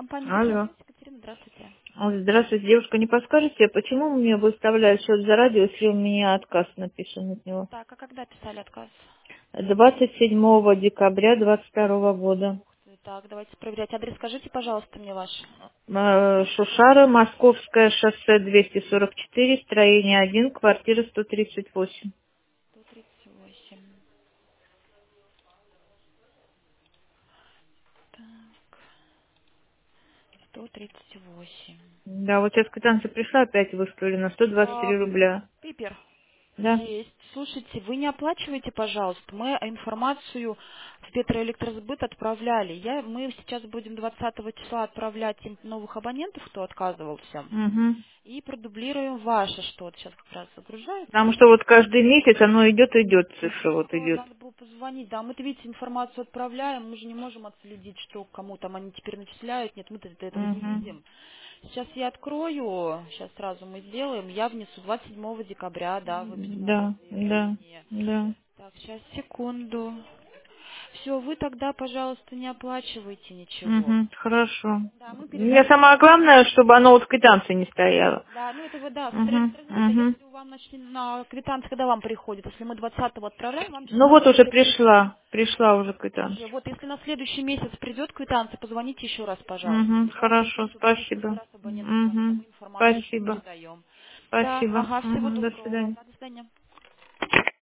Компания Алло. «Техносвязь», Екатерина, здравствуйте. Здравствуйте, девушка, не подскажете, почему мне выставляют счет за радио, если у меня отказ написан от него? Так, а когда писали отказ? 27 декабря 22 года. Ух ты, так, давайте проверять. Адрес скажите, пожалуйста, мне ваш. Шушара, Московское шоссе 244, строение 1, квартира 138. 138. Так, 138. Да, вот сейчас квитанция пришла, опять выставили на 123 Так, рубля. Пипер. Да? Есть. Слушайте, вы не оплачиваете, пожалуйста. Мы информацию в Петроэлектросбыт отправляли. Мы сейчас будем 20 числа отправлять им новых абонентов, кто отказывался. Угу. И продублируем ваше что-то. Сейчас как раз загружается. Потому что вот каждый месяц оно идет, цифра вот идет. Надо было позвонить. Да, мы-то, видите, информацию отправляем. Мы же не можем отследить, что кому там они теперь начисляют. Нет, мы-то этого не Угу. видим. Сейчас я открою. Сейчас сразу мы сделаем. Я внесу 27 декабря, да, вы писали Да, да, заявление. да. Так, сейчас, секунду. Все, вы тогда, пожалуйста, не оплачивайте ничего. Угу, хорошо. Да, мы Мне передадим. самое главное, чтобы оно вот в квитанции не стояло. Да, ну это вы, да, в Угу, Петроэлектросбыт, а угу. если вам на квитанции, когда вам приходит, если мы 20-го отправляем, вам Ну числа вот уже приходит. пришла уже Уже, квитанция. вот если на следующий месяц придет квитанция, позвоните еще раз, пожалуйста. Угу, Тогда уже хорошо, будет, потому что один спасибо. раз абонент звонит, а Угу, мы информацию спасибо, передаем. Да, спасибо. ага, всего Угу, до доброго вам. свидания. Да, до свидания.